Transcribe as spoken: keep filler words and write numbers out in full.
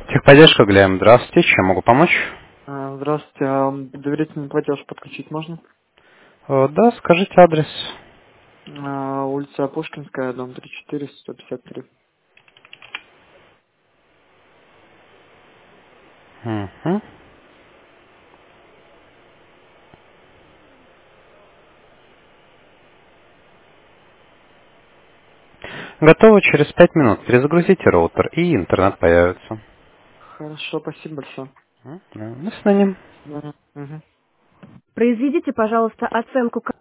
Техподдержка, Глеб, здравствуйте, чем могу помочь? А, Здравствуйте, а доверительный платеж подключить можно? Э, Да, скажите адрес. А, Улица Пушкинская, дом тридцать четыре, сто пятьдесят три. Мгм. Готово через пять минут. Перезагрузите роутер, и интернет появится. Хорошо, спасибо большое. М, да, До свидания. Мгм. Мгм. Произведите, пожалуйста, оценку